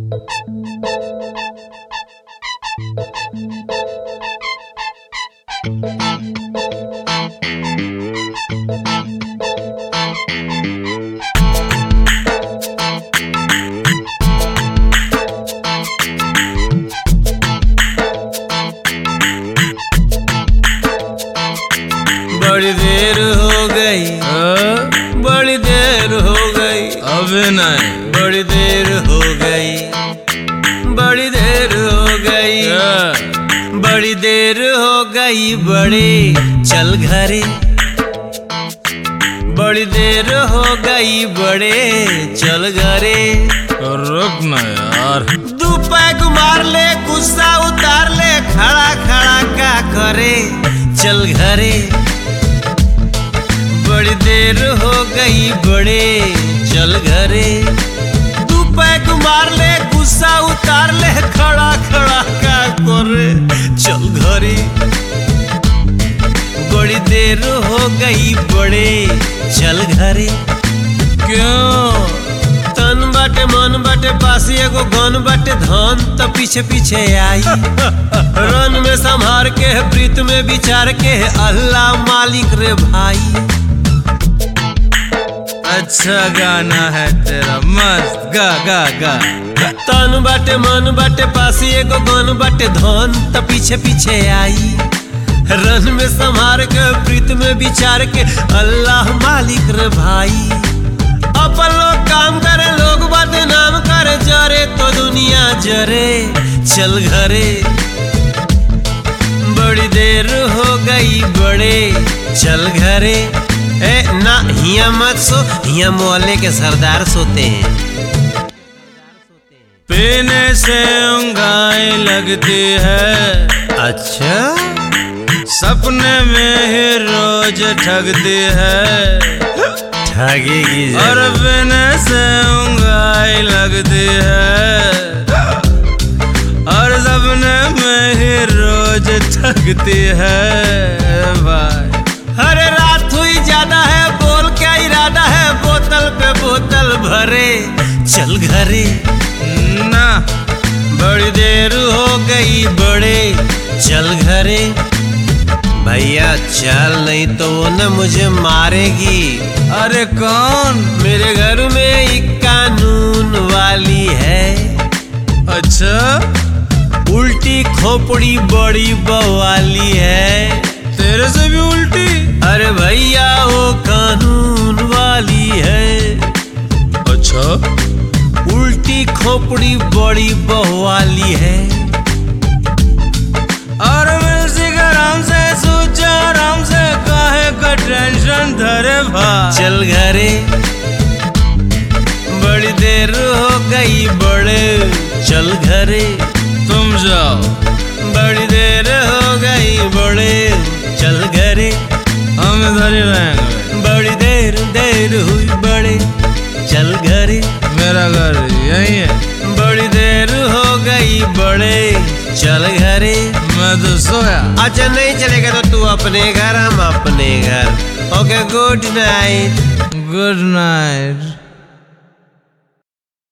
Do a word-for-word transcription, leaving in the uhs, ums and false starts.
बड़ी देर हो गई, बड़ी देर हो गई, अबे नहीं, बड़ी देर हो गई, बड़ी देर हो गई, बड़ी देर हो गई, बड़े चल घरे। बड़ी देर हो गई, बड़े चल घरे। रुक ना यार, दू पैग मार ले, गुस्सा उतार ले, खड़ा खड़ा का करे, चल घरे। बड़ी देर हो गई, बड़े चल घरे। तू पैक मार ले, गुस्सा उतार ले, खड़ा खड़ा का करे, चल घरे। बड़ी देर हो गई, बड़े चल घरे। क्यों? तन बाटे मन बाटे, पासी एगो गन बाटे, धन तो पीछे पीछे आई। रन में संभार के, प्रीत में विचार के, अल्लाह मालिक रे भाई। अच्छा गाना है तेरा, मस्त गा गा गा। तन बाटे मन बाटे, पासी एगो गन बाटे, धन तो पीछे पीछे आई। रन में संभार के, प्रीत में विचार के, अल्लाह मालिक रे भाई। अपन लोग काम करे, लोग बदनाम करे, जरे तो दुनिया जरे, चल घरे। बड़ी देर हो गई, बड़े चल घरे। ए ना हिया मत सो, हिया मोहल्ले के सरदार सोते हैं। पीने से ऊंघाई लगती है, अच्छा सपने में ही रोज ठगती है। ठगेगी और पीने से ऊंघाई लगती है, और सपने में ही रोज ठगती है भाई। अरे रात हुई ज्यादा है, बोल क्या इरादा है, बोतल पे बोतल भरे, चल घरे। ना बड़ी देर हो गई, बड़े चल घरे। भैया चल, नहीं तो वो न मुझे मारेगी। अरे कौन? मेरे घर में एक कानून वाली है। अच्छा, उल्टी खोपड़ी बड़ी बवाली है। तेरे से भी उल्टी? अरे भैया वो कानून वाली है। अच्छा, उल्टी खोपड़ी बड़ी बवाली है। और मिल आराम से सोचा, आराम से काहे का टेंशन धरे भाई, चल घरे। बड़ी देर हो गई, बड़े चल घरे। तुम जाओ। बड़ी देर हो गई, बड़े चल घरे। हम इधर ही रहेंगे। बड़ी देर देर हुई, बड़े चल घरे। मेरा घर यही है। बड़ी देर हो गई, बड़े चल घरे। मैं तो सोया। अच्छा नहीं चलेगा तो तू अपने घर, हम अपने घर। Okay, good night. Good night.